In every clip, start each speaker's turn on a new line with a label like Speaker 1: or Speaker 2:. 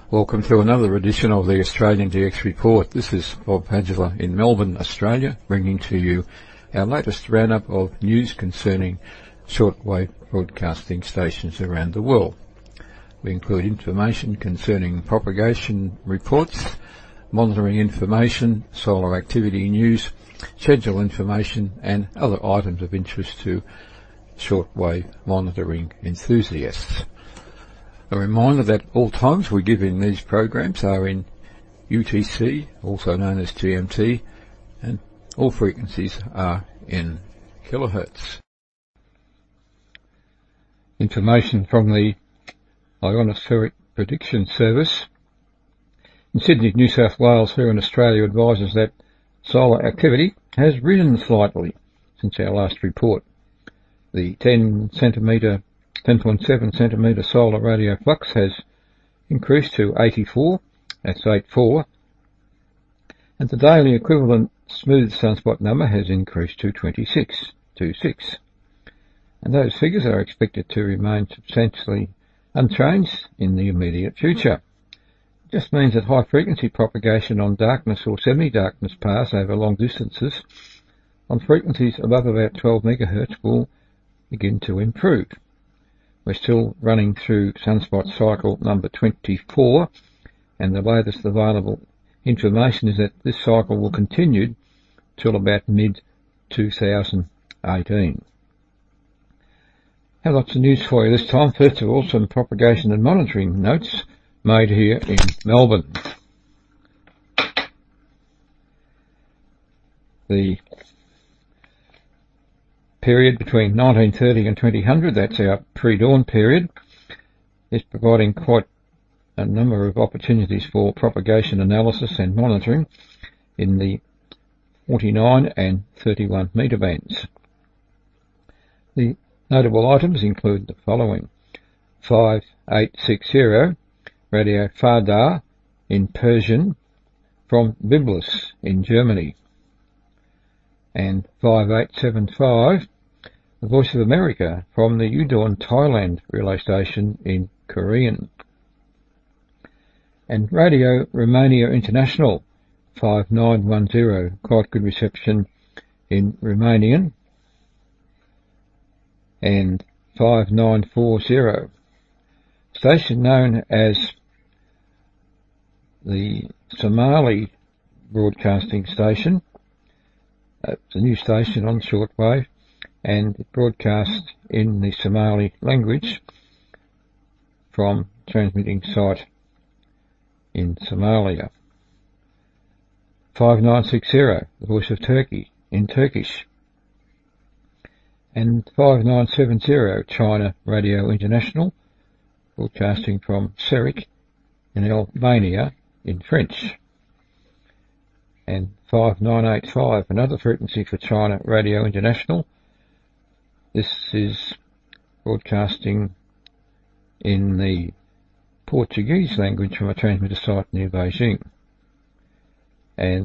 Speaker 1: Welcome to another edition of the Australian DX Report. This is Bob Padula in Melbourne, Australia, bringing to you our latest roundup of news concerning shortwave broadcasting stations around the world. We include information concerning propagation reports, monitoring information, solar activity news, schedule information and other items of interest to shortwave monitoring enthusiasts. A reminder that all times we give in these programs are in UTC, also known as GMT, and all frequencies are in kilohertz. Information from the Ionospheric Prediction Service in Sydney, New South Wales, here in Australia, advises that solar activity has risen slightly since our last report. The 10.7 centimetre solar radio flux has increased to 84, that's 84, and the daily equivalent smooth sunspot number has increased to 26, and those figures are expected to remain substantially unchanged in the immediate future. It just means that high frequency propagation on darkness or semi-darkness paths over long distances on frequencies above about 12 megahertz will begin to improve. We're still running through sunspot cycle number 24, and the latest available information is that this cycle will continue till about mid-2018. Have lots of news for you this time. First of all, some propagation and monitoring notes made here in Melbourne. The period between 1930 and 2000, that's our pre-dawn period, is providing quite a number of opportunities for propagation analysis and monitoring in the 49 and 31 metre bands. The notable items include the following: 5860 Radio Fardar in Persian from Byblos in Germany, and 5875 the Voice of America from the Udon, Thailand relay station in Korean, and Radio Romania International 5910, quite good reception in Romanian, and 5940, station known as the Somali Broadcasting Station. It's a new station on shortwave, and it broadcasts in the Somali language from transmitting site in Somalia. 5960, the Voice of Turkey in Turkish, and 5970, China Radio International, broadcasting from Serik in Albania in French, and 5985, another frequency for China Radio International. This is broadcasting in the Portuguese language from a transmitter site near Beijing. And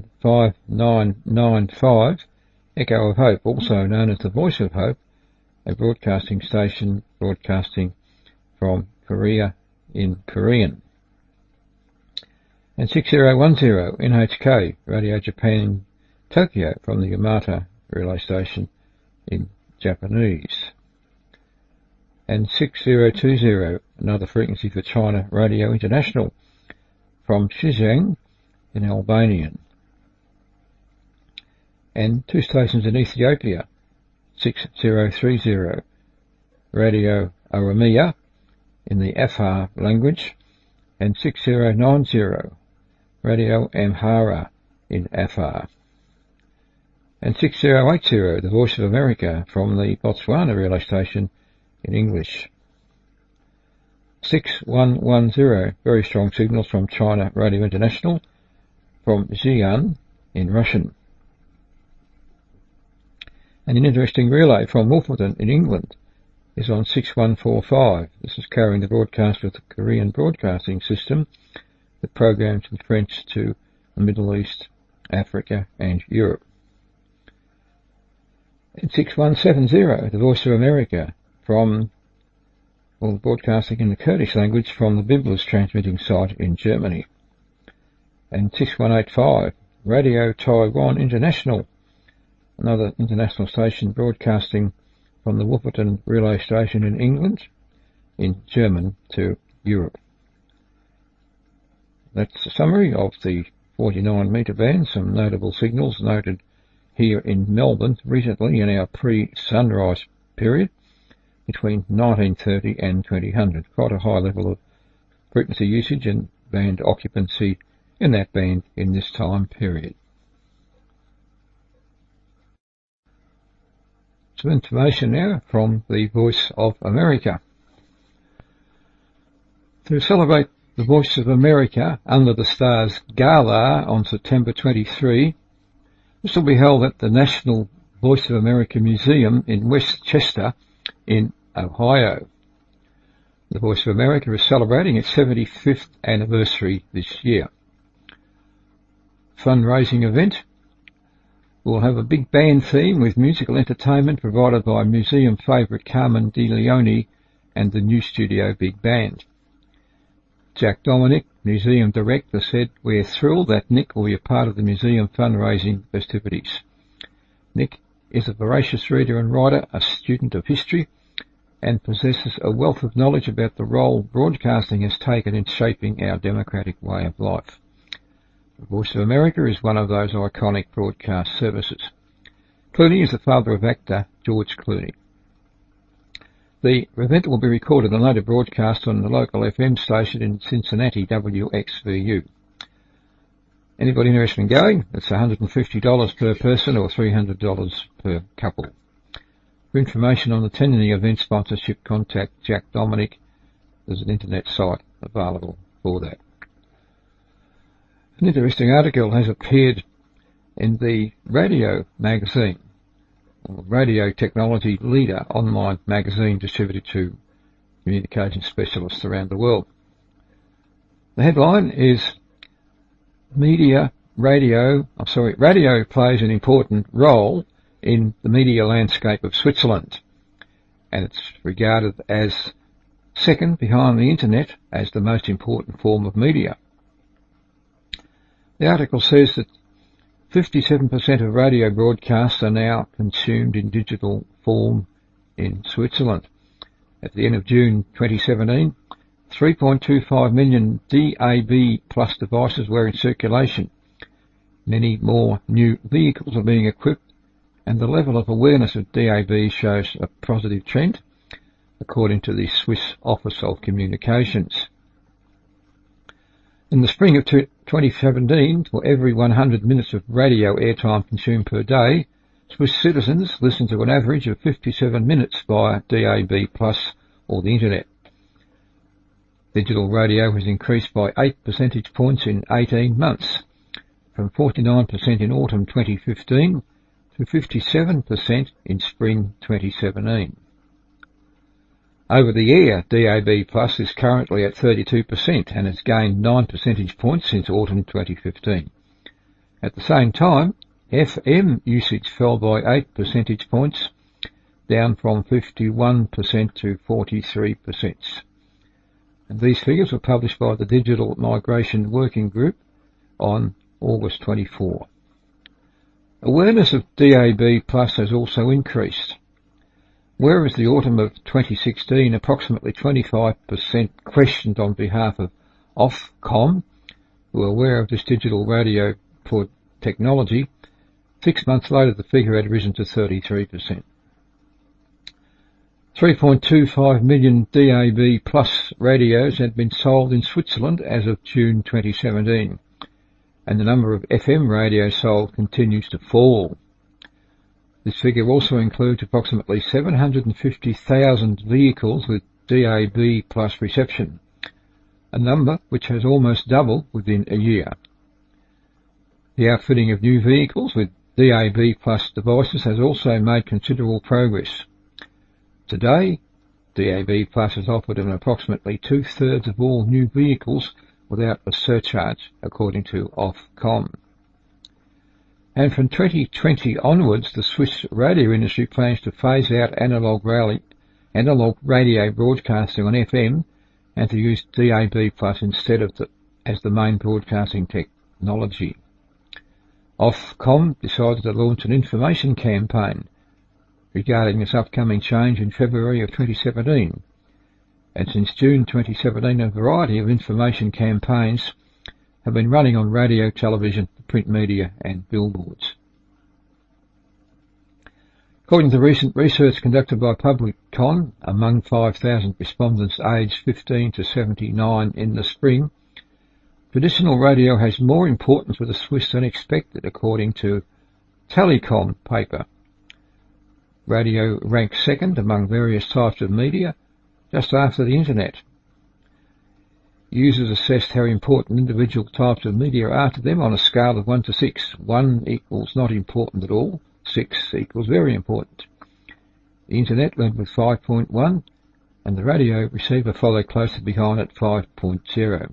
Speaker 1: 5995, Echo of Hope, also known as the Voice of Hope, a broadcasting station broadcasting from Korea in Korean. And 6010, NHK, Radio Japan Tokyo, from the Yamata relay station in Japanese. And 6020, another frequency for China Radio International, from Xizang in Albanian. And two stations in Ethiopia, 6030, Radio Oromia in the Afar language, and 6090, Radio Amhara in Afar, and 6080, the Voice of America from the Botswana relay station in English. 6110, very strong signals from China Radio International from Xi'an in Russian. And an interesting relay from Wolferton in England is on 6145. This is carrying the broadcast of the Korean Broadcasting System that programs from French to the Middle East, Africa and Europe. And 6170, the Voice of America from or broadcasting in the Kurdish language from the Biblis transmitting site in Germany. And 6185, Radio Taiwan International, another international station broadcasting from the Wupperton relay station in England, in German to Europe. That's a summary of the 49 metre band, some notable signals noted here in Melbourne recently in our pre-sunrise period between 1930 and 2000. Quite a high level of frequency usage and band occupancy in that band in this time period. Some information now from the Voice of America. To celebrate the Voice of America Under the Stars Gala on September 23, this will be held at the National Voice of America Museum in Westchester in Ohio. The Voice of America is celebrating its 75th anniversary this year. Fundraising event will have a big band theme with musical entertainment provided by museum favourite Carmen DeLeone and the New Studio Big Band. Jack Dominic, museum director, said, "We're thrilled that Nick will be a part of the museum fundraising festivities." Nick is a voracious reader and writer, a student of history, and possesses a wealth of knowledge about the role broadcasting has taken in shaping our democratic way of life. The Voice of America is one of those iconic broadcast services. Clooney is the father of actor George Clooney. The event will be recorded and later broadcast on the local FM station in Cincinnati, WXVU. Anybody interested in going? It's $150 per person or $300 per couple. For information on attending the event sponsorship, contact Jack Dominic. There's an internet site available for that. An interesting article has appeared in the Radio magazine, Radio Technology Leader online magazine distributed to communication specialists around the world. The headline is Radio plays an important role in the media landscape of Switzerland, and it's regarded as second behind the internet as the most important form of media. The article says that 57% of radio broadcasts are now consumed in digital form in Switzerland. At the end of June 2017, 3.25 million DAB plus devices were in circulation. Many more new vehicles are being equipped, and the level of awareness of DAB shows a positive trend, according to the Swiss Office of Communications. In the spring of 2017, for every 100 minutes of radio airtime consumed per day, Swiss citizens listened to an average of 57 minutes via DAB plus or the internet. Digital radio has increased by 8 percentage points in 18 months, from 49% in autumn 2015 to 57% in spring 2017. Over the air, DAB Plus is currently at 32% and has gained 9 percentage points since autumn 2015. At the same time, FM usage fell by 8 percentage points, down from 51% to 43%. And these figures were published by the Digital Migration Working Group on August 24. Awareness of DAB Plus has also increased. Whereas the autumn of 2016, approximately 25% questioned on behalf of Ofcom, who are aware of this digital radio for technology, 6 months later the figure had risen to 33%. 3.25 million DAB plus radios had been sold in Switzerland as of June 2017, and the number of FM radios sold continues to fall. This figure also includes approximately 750,000 vehicles with DAB plus reception, a number which has almost doubled within a year. The outfitting of new vehicles with DAB plus devices has also made considerable progress. Today, DAB plus is offered in approximately 2/3 of all new vehicles without a surcharge, according to Ofcom. And from 2020 onwards, the Swiss radio industry plans to phase out analogue analog radio broadcasting on FM and to use DAB+ instead of as the main broadcasting technology. Ofcom decided to launch an information campaign regarding this upcoming change in February of 2017. And since June 2017, a variety of information campaigns have been running on radio, television, print media and billboards. According to recent research conducted by Publicon among 5,000 respondents aged 15 to 79 in the spring, traditional radio has more importance for the Swiss than expected, according to Telecom paper. Radio ranks second among various types of media, just after the internet. Users assessed how important individual types of media are to them on a scale of 1 to 6. 1 equals not important at all, 6 equals very important. The internet went with 5.1, and the radio receiver followed closely behind at 5.0.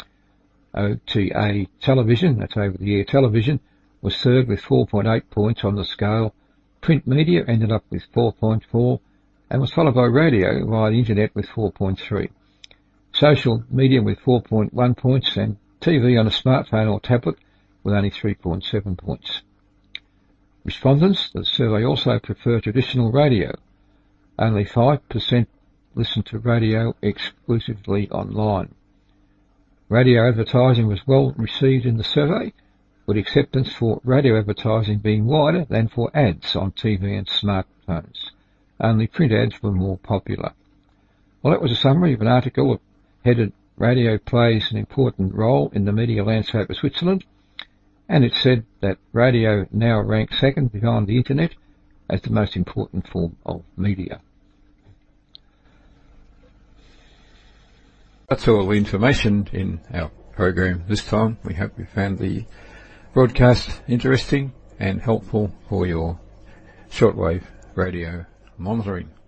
Speaker 1: OTA television, that's over-the-air television, was third with 4.8 points on the scale. Print media ended up with 4.4 and was followed by radio via the internet with 4.3. Social media with 4.1 points and TV on a smartphone or tablet with only 3.7 points. Respondents to the survey also prefer traditional radio. Only 5% listen to radio exclusively online. Radio advertising was well received in the survey, with acceptance for radio advertising being wider than for ads on TV and smartphones. Only print ads were more popular. Well, that was a summary of an article headed "Radio Plays an Important Role in the Media Landscape of Switzerland," and it said that radio now ranks second behind the internet as the most important form of media. That's all the information in our program this time. We hope you found the broadcast interesting and helpful for your shortwave radio monitoring.